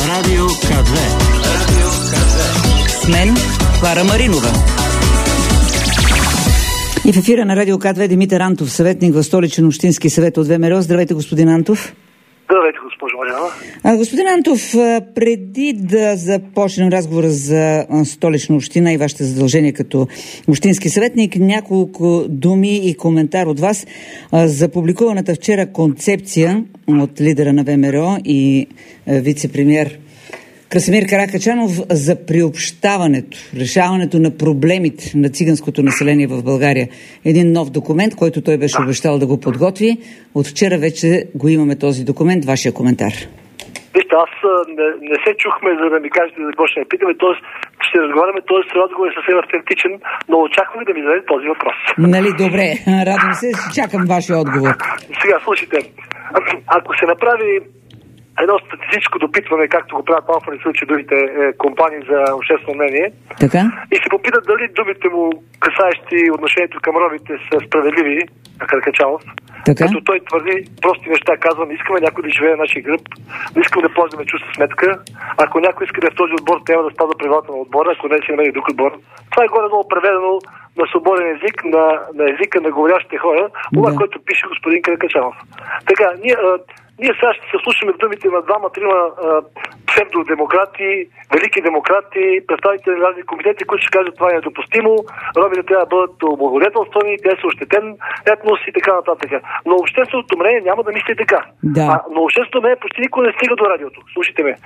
Радио К2. С мен Клара Маринова. И в ефира на Радио К2 Димитър Антов, съветник в Столичен общински съвет от ВМРО. Здравейте, господин Антов. Здравейте, госпожо Маринова. Господин Антов, преди да започнем разговора за Столична община и вашите задължения като общински съветник, няколко думи и коментар от вас за публикуваната вчера концепция от лидера на ВМРО и вице-премиер Красимир Каракачанов за приобщаването, решаването на проблемите на циганското население в България. Един нов документ, който той беше обещал да го подготви. От вчера вече го имаме този документ. Вашия коментар. Вижте, аз не се чухме, за да ми кажете за какво ще ме питаме, т.е. ще разговаряме, т.е. разговор е съвсем автентичен, но очаквах да ми зададете този въпрос. Нали, добре, радвам се, чакам вашия отговор. Сега, слушайте, ако се направи едно статистическо допитване, както го правят Алфа и случай другите компании за обществено мнение, така? И се попитат дали думите му, касаещи отношението към ромите, са справедливи на Каракачанов, като той твърди прости неща, казва: не искаме някой да живее на нашия гръб, не искаме да плащаме чужда сметка, ако някой иска да е в този отбор, трябва да спазва правилата на отбора, ако не се намери друг отбор. Това е горе-долу преведено на свободен език, на езика на говорящите хора, това, което пише господин Каракачанов. Така, ние сега ще се слушаме в думите на двама-трима псевдодемократи, велики демократи, представители на разни комитети, които ще кажат: това е недопустимо, ромите трябва да бъдат облагодетелствани, те са ощетен етнос и така нататък. Но общественото мнение няма да мисли така. Да. Но общественото мнение почти никога не стига до радиото. Слушайте ме.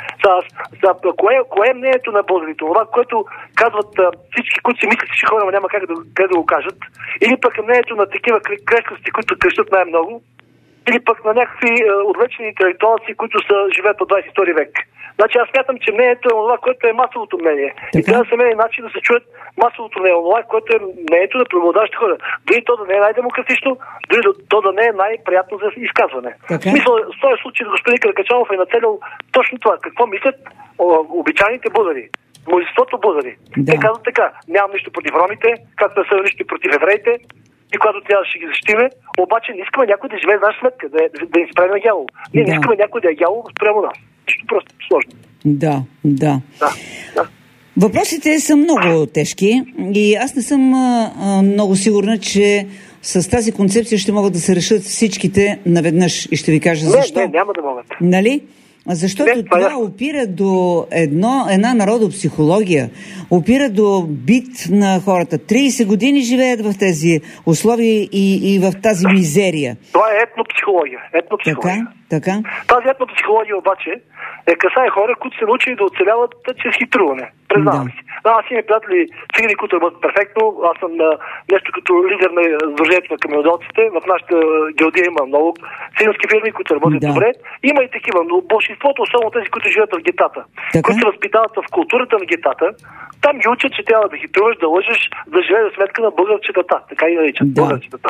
Кое е мнението на българите? Това, което казват всички, които си мислят, че хора няма как да го кажат, или пък мнението на такива крещности, които крещат най-много, или пък на някакви отвлечени интелектуалци, които живеят от 22 век. Значи аз смятам, че мнението е това, което е масовото мнение. И трябва да се намери начин да се чуят масовото мнение, това, което е мнението на преобладаващите хора. Дори то да не е най-демократично, дори то да не е най-приятно за изказване. В смисъл, в този случай господин Каракачанов е нацелил точно това. Какво мислят обичайните българи? Мнозинството българи. Те казват така: нямам нищо против ромите, както не са нищо против евреите, и когато трябва да ще ги защитиме, обаче не искаме някой да живее в наша сметка, да им спрем на дявол. Ние не искаме някой да е дявол спрямо нас. Нищо просто сложно. Да. Въпросите са много тежки и аз не съм много сигурна, че с тази концепция ще могат да се решат всичките наведнъж. И ще ви кажа защо. Не, няма да могат. Нали? Защото това опира до една народопсихология, опира до бит на хората. 30 години живеят в тези условия и в тази мизерия. Това е етнопсихология. Така? Тази етнопсихология обаче касае хора, които се научили да оцеляват чрез хитруване. Признавам си. Аз имам приятели цигани, които работят перфектно. Аз съм нещо като лидер на Сдружението на каменоделците. В нашата гилдия има много цигански фирми, които работят добре. Има и такива, но большинството, особено тези, които живеят в гетата, които се възпитават в културата на гетата, там ги учат, че трябва да хитруваш, да лъжеш, да живее за сметка на българчетата. Така и наричат българчетата.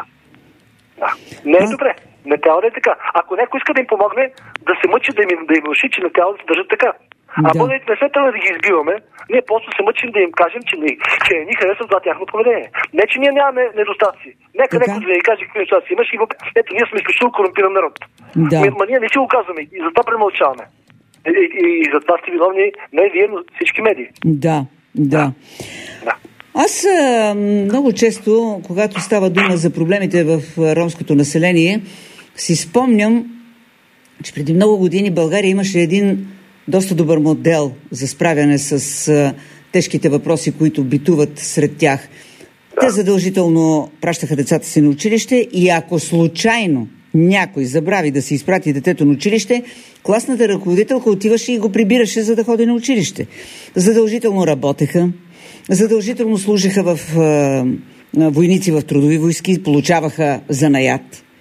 Не е добре. Не трябва да е така. Ако някой иска да им помогне, да се мъчи, да им внуши, че не трябва да се държат така. Българите не се трябва да ги избиваме, ние просто се мъчим да им кажем, че не ни харесва това тяхно поведение. Не, че ние нямаме недостатъци. Нека някой да ни каже какви недостатъци имаш и ето, ние сме изключително корумпиран народ. Ние не си го казваме и затова премълчаваме. И затова сте виновни не вие, но всички медии. Да. Аз много често, когато става дума за проблемите в ромското население, си спомням, че преди много години България имаше един доста добър модел за справяне с тежките въпроси, които битуват сред тях. Те задължително пращаха децата си на училище и ако случайно някой забрави да си изпрати детето на училище, класната ръководителка отиваше и го прибираше, за да ходи на училище. Задължително работеха, задължително служиха в войници в трудови войски, получаваха занаят.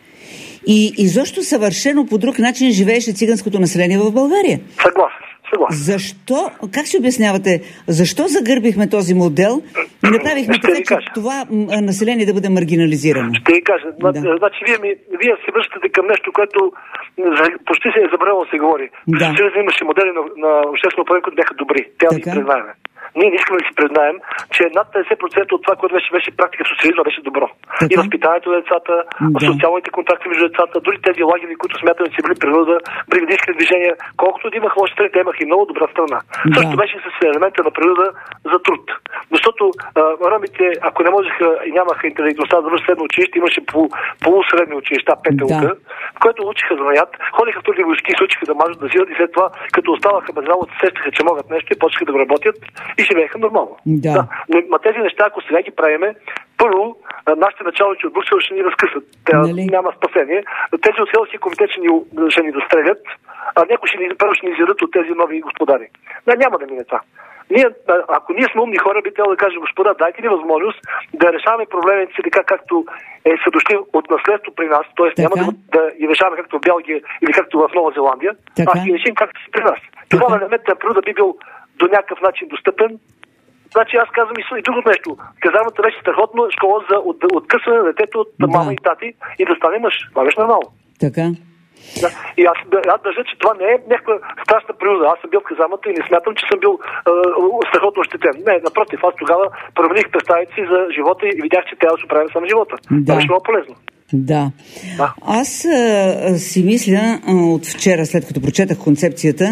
И изобщо съвършено по друг начин живееше циганското население в България. Съгласен. Защо, как си обяснявате, защо загърбихме този модел и направихме така, че това население да бъде маргинализирано? Ще ви кажа. Значи вие се връщате към нещо, което почти се е забравило да се говори. Съюза имаше модели на обществено управление, които бяха добри. Трябва да ги признаем. ние не искаме да си признаем, че над 50% от това, което беше практика в социализма, беше добро. И възпитанието на децата, социалните контакти между децата, дори тези лагери, които смятаме, че били принуда, бригадистски движения, колкото да имаха лоши страни, те имаха и много добра страна. Също беше с елемента на принуда за труд. Защото ромите, ако не можеха и нямаха интелигентността да завършат средно училище, имаше полусредни училища, петелка, в което учиха занаят, ходиха в други войски, се учиха да мажат, да зират и след това, като оставаха без работа, сещаха, че могат нещо и почнаха да работят и живееха нормално. Да. Но тези неща, ако сега ги правиме, първо, нашите началници от Брюксел ще ни разкъсат. Няма спасение. Тези от селски комитет ще ни дострелят, а някой първо ще ни изядат от тези нови господари. Няма да мине това. Ако ние сме умни хора, би трябвало да кажем: господа, дайте ни възможност да решаваме проблемите си така, както са дошли от наследство при нас, т.е. няма да ги решаваме както в Белгия или както в Нова Зеландия, а ги решим както си при нас. Това елемент на природа би бил до някакъв начин достъпен. Значи аз казвам и другото нещо. Казармата беше страхотно школа за откъсване на детето от мама и тати и да стане мъж. Това беше нормално. Така. Да. И аз държа, че това не е някаква страшна природа. Аз съм бил в казармата и не смятам, че съм бил страхотно ощетен. Не, напротив, аз тогава промених представите си за живота и видях, че трябва да се оправя сам живота. Това беше много полезно. Да. Аз си мисля от вчера, след като прочетах концепцията,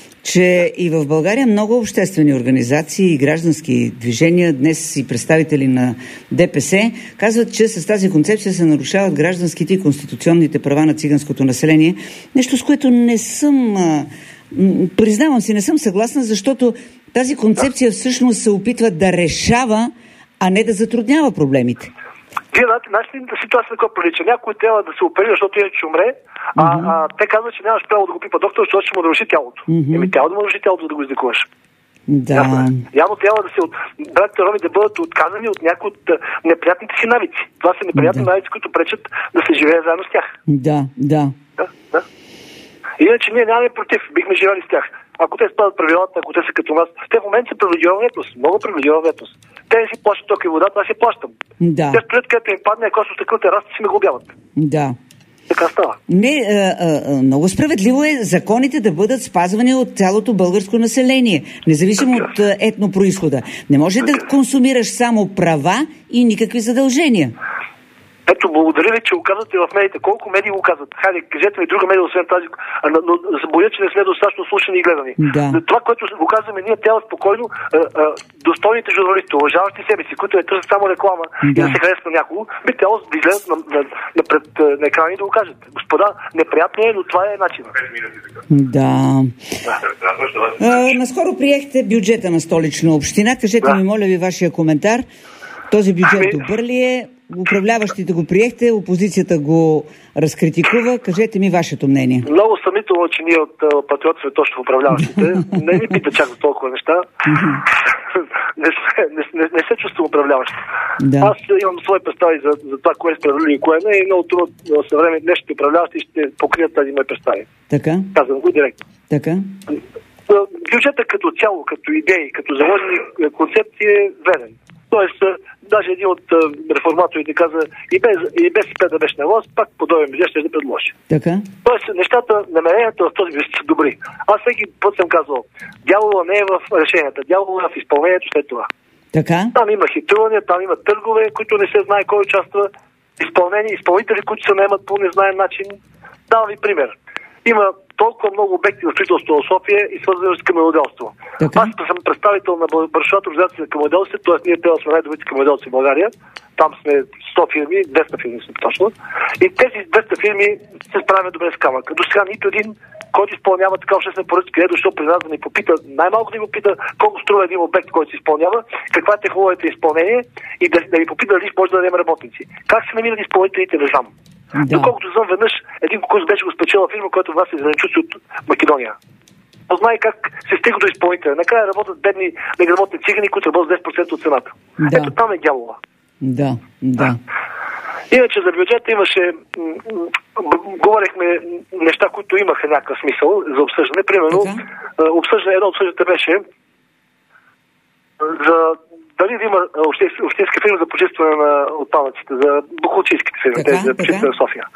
че и в България много обществени организации и граждански движения, днес и представители на ДПС, казват, че с тази концепция се нарушават гражданските и конституционните права на циганското население. Нещо, с което не съм, признавам си, не съм съгласна, защото тази концепция всъщност се опитва да решава, а не да затруднява проблемите. Вие знаете ли ситуация, която прилича? Някой трябва да се оперира, защото иначе ще умре, те казват, че нямаш право да го пипа доктор, защото ще му наруши тялото. Трябва да му наруши тялото, за да го излекуваш. Да. Явно трябва да се братите роми да бъдат отказани от някои от неприятните си навици. Това са неприятни навици, които пречат да се живее заедно с тях. Да. Иначе ние нямаме против, бихме живели с тях. Ако те спадат правилата, ако те са като нас, те в момента са привилегирован етнос, много привилегирован етнос. Те не си плащат тока и водата, аз си плащам. Да. Те спрят, където им падне, ако с такъвте раста си ме глобяват. Да. Така става. Не, много справедливо е законите да бъдат спазвани от цялото българско население, независимо от етнопроизхода. Не може да консумираш само права и никакви задължения. Ето, благодаря ви, че го казвате в медиите. Колко медии го казват? Хайде, кажете ми друга медия, освен тази, но боя, че не сме достатъчно слушани и гледани. Да. Това, което го казваме, ние трябва спокойно, достойните журналисти, уважаващи себе си, които търсят само реклама и да се харесва някого, би трябвало да излезат пред на екрани и да го кажат. Господа, неприятно е, но това е начинът. Да. Наскоро приехте бюджета на Столична община. Кажете ми, моля ви, вашия коментар. Този бюджет добър ли е? Управляващите го приехте, опозицията го разкритикува. Кажете ми вашето мнение. Много съмнително, че ние от Патриот сме точно управляващите. Не ни пита чак за толкова неща. Не се чувствам управляващ. Да. Аз имам свои представи за това, кое е справедливо и кое не, и много трудно в съвременни днешните управляващи ще покрият тази мои представи. Така? Казвам го директно. Така? Бюджетът като цяло, като идеи, като заложени концепции е верен. Тоест, даже един от реформаторите каза, и без да беше на власт, пак подобен бюджет ще да предложи. Така? Тоест, нещата, намеренията в този бюджет са добри. Аз всеки път съм казвал, дявола не е в решенията, дявола е в изпълнението след това. Така? Там има хитрувания, там има търгове, които не се знае кой участва, изпълнители, които се наемат по незнаен начин. Давам ви пример. Има толкова много обекти в строителството в София и свързани с каменоделство. Аз съм представител на браншовата организация за каменоделство, т.е. ние трябва да сме най-добрите каменоделци в България. Там сме 100 фирми, 200 фирми сме точно. И тези 200 фирми се справят добре с камъка. До сега нито един, който изпълнява така обществена поръчка, е дошъл при нас да ни попита, най-малко да ни попита колко струва един обект, който се изпълнява, каква е технологията на изпълнение и да ни попита дали може да дадем работници. Как се намират изпълнителите, не знам. Да. Доколкото знам, веднъж един конкурс беше го спечела фирма, която вас е зеленчуци от Македония. Познай как се стига до изпълнителя. Накрая работят бедни, неграмотни цигани, които работят 10% от цената. Да. Ето там е дявола. Да. Иначе за бюджета имаше, говорихме неща, които имаха някакъв смисъл за обсъждане. Примерно, едно обсъждане беше за дали да има общинска фирма за почистване на отпадъците, за бухалчийските фирми, за почистване на София.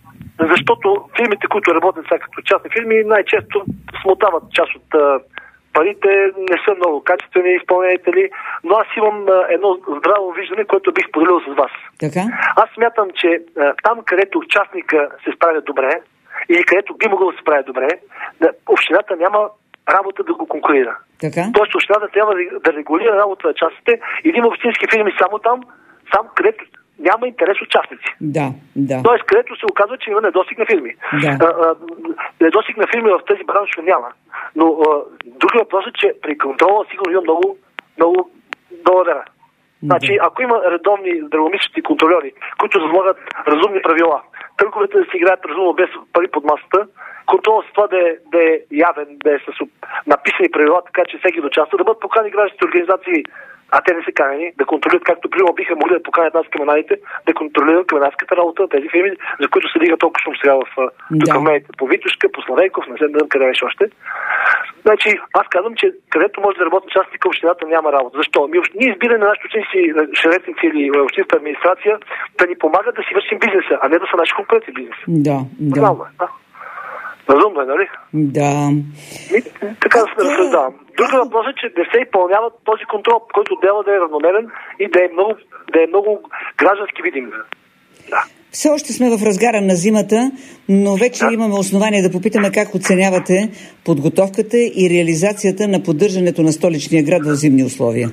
Защото фирмите, които работят сега като частни фирми, най-често смотават част от парите не са много качествени, изпълнените ли, но аз имам едно здраво виждане, което бих поделил с вас. Така? Аз смятам, че там, където частника се справя добре, или където би могъл да се справя добре, общината няма работа да го конкурира. Така? Тоест общината трябва да регулира работа на частните и да има общински фирми само там, където няма интерес от частници. Да. Тоест, където се оказва, че има недостиг на фирми. Да. Недостиг на фирми в тези браншове няма. Но друг въпрос е, че при контрола сигурно има много вера. Значи, ако има редовни здравомислещи контролери, които залагат разумни правила, търговете да си играят разумно без пари под масата, контролът с това да е явен, да е с написани правила, така че всеки да участва, да бъдат покани гражданските организации, а те не са канени, да контролират, както примерно биха могли да поканят нас каменарите, да контролират каменарската работа на тези фирми, за които се дига толкова шум сега в медиите по Витушка, по Славейков, не знам къде беше още. Значи, аз казвам, че където може да работи частник, общината няма работа. Защо? Ние избираме на нашите ученици, шеретници или общинска администрация да ни помагат да си вършим бизнеса, а не да са наши конкуренти бизнес. Да. Разумно е, нали? Да. Така да се разсъждавам. Друг въпрос е, че не се изпълнява този контрол, който трябва да е равномерен и да е много граждански видим. Да. Все още сме в разгара на зимата, но вече имаме основание да попитаме как оценявате подготовката и реализацията на поддържането на столичния град в зимни условия.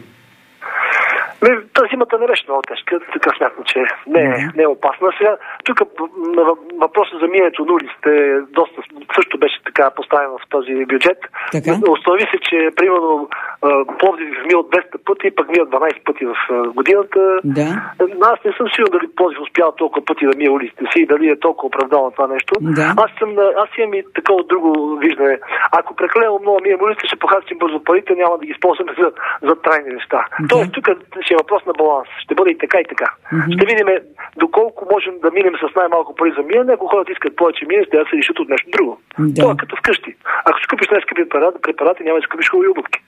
Тази зимата не беше много тежка, така смятам, че не е опасна. Сега, тук въпросът за миенето на улиците също беше така поставен в този бюджет. Установи се, че примерно Пловдив мият 200 пъти, пък мият 12 пъти в годината. Да. Аз не съм сигурен дали Пловдив успява толкова пъти да мие улиците си и дали е толкова оправдано това нещо. Да. Аз имам и такова друго виждане. Ако прекалено много мием улиците, ще похарчим бързо парите, няма да ги използваме за трайни неща. Тоест, тук ще е въпрос на баланс. Ще бъде и така, и така. Ще видим доколко можем да минем с най-малко пари за миене. Ако хората искат повече миене, ще да се решат от нещо друго. Това е като вкъщи. Ако си купиш най-скъпи препарати, няма да си купиш хубави обувки.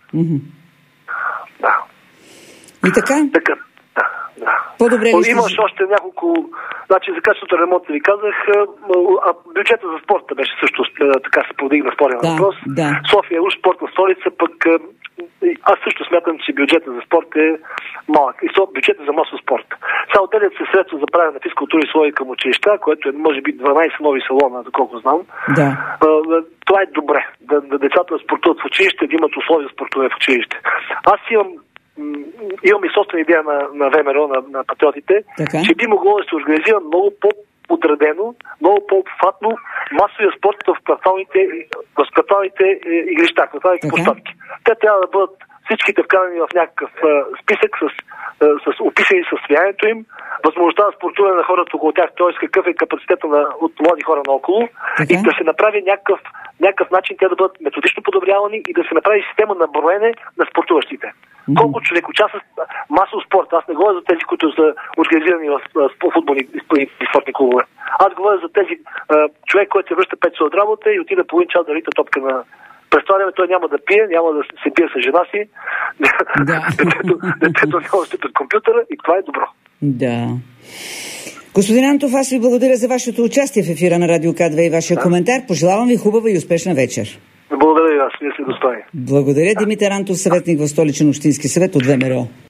Да. И така? Да. По-добре ли имаш още няколко... Значи за качеството ремонт ви казах, а бюджета за спорта беше също така се повдигна спорен въпрос. Да. София е уж спортна столица, пък аз също смятам, че бюджета за спорт е малък. И бюджета за масов спорт. Сега отделят се средства за правене на физкултура и слои към училища, което е може би 12 нови салона, доколко знам. Да. Това е добре. Да децата да спортуват в училище, да имат условия за спортуване в училище. Аз имам и собствена идея на ВМРО, на патриотите, че би могло да се организира много по-подредено, много по-обхватно масовия спорт в кварталните игрища, кварталните площадки. Те трябва да бъдат всичките вкарани в някакъв списък с описани състоянието им, възможността да спортуване на хората около тях, т.е. какъв е капацитета от млади хора наоколо и да се направи някакъв начин те да бъдат методично подобрявани и да се направи система на броене на спортуващите. Колко човек участва масов спорт? Аз не говоря за тези, които са организирани в футболни и спортни клубове. Аз говоря за тези човек, който се връща 5 часа от работа и отида половин час да рита топка на... През това време той няма да пие, няма да се бие с жена си. Детето няма да стои пред компютъра и това е добро. Да. Господин Антов, аз ви благодаря за вашето участие в ефира на Радио К2 и вашия коментар. Пожелавам ви хубава и успешна вечер. Благодаря и аз, вие сте достойни. Благодаря. Димитър Антов, съветник в Столичен общински съвет от ВМРО.